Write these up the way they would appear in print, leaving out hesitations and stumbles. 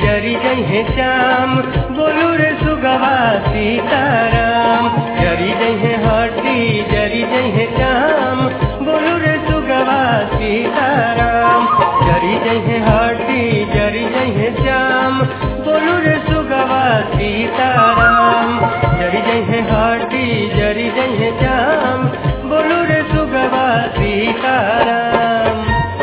जरी जई है श्याम बोलू रे सुगवा सीताराम। जरी जई है हड्डी जरी जई है श्याम बोलू रे सुगवा सीताराम। जरी जई है हड्डी जरी जई है श्याम बोलू रे सुगवा सीताराम। जरी जई है हड्डी जरी जई है श्याम बोलू रे सुगवा सीताराम।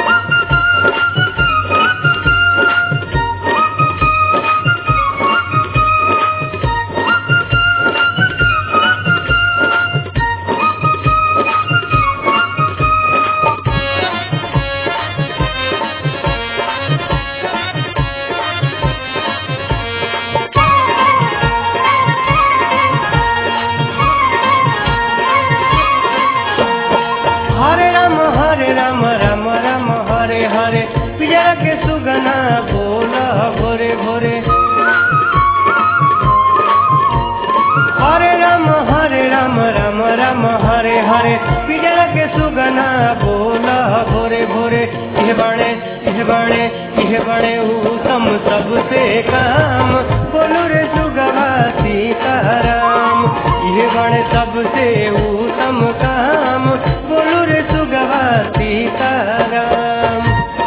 राम राम हरे हरे पिजरा के सुगना बोला भोरे भोरे। हरे राम राम राम हरे हरे पिजरा के सुगना बोला भोरे भोरे। यह बड़े उत्तम सबसे काम बोलू रे सुगवा सीताराम। यह बड़े सबसे उत्तम काम बोलू रे सुगवा सीताराम।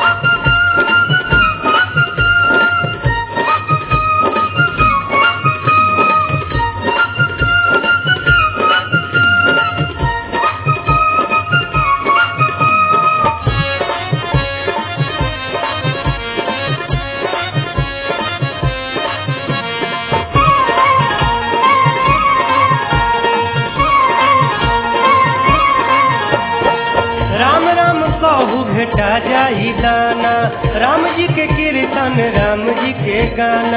राम राम कहू भेटा जाई दाना राम जी के कीर्तन राम जी के गाना।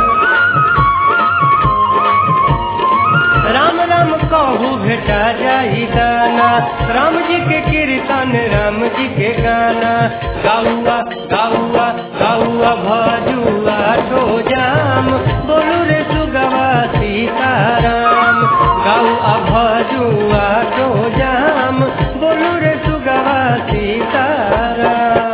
राम राम कहू भेटा जाई दाना राम जी के कीर्तन राम जी के गाना। गाउआ गाउआ गाउआ भजुआ ठो जाम बोलू रे सुगवा सीताराम। गाउआ भजुआ ठो जाम बोलू रे सुगवा सीताराम।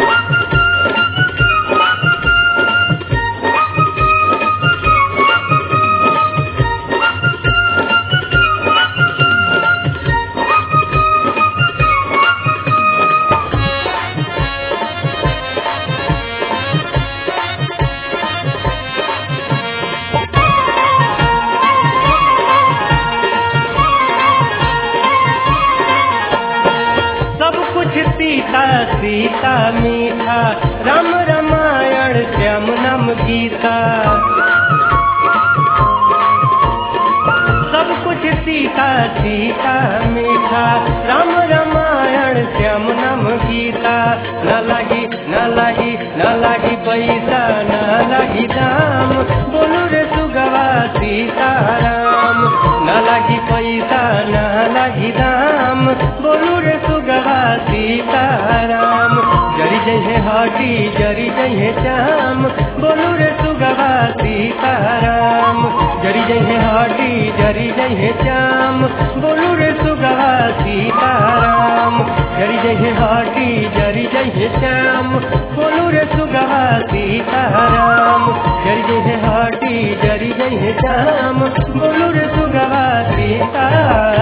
सीता सीता मीठा राम रामायण श्याम नाम गीता। सब कुछ सीता सीता मीठा राम रामायण श्याम नाम गीता। न लागी पैसा न लागी दाम बोलू रे सुगवा सीताराम। न लागी पैसा न लागी दाम बोलू रे सुगवा सीताराम। जरी जई है हड्डी जरी जई है श्याम बोलू रे सुगवा सीताराम। जरी जई है हड्डी जरी जई है श्याम बोलू रे सुगवा सीताराम। जरी जई है हड्डी जरी जई है श्याम बोलू रे सुगवा सीताराम। जरी जई है हड्डी जरी जई है श्याम बोलू रे सुगवा सीताराम।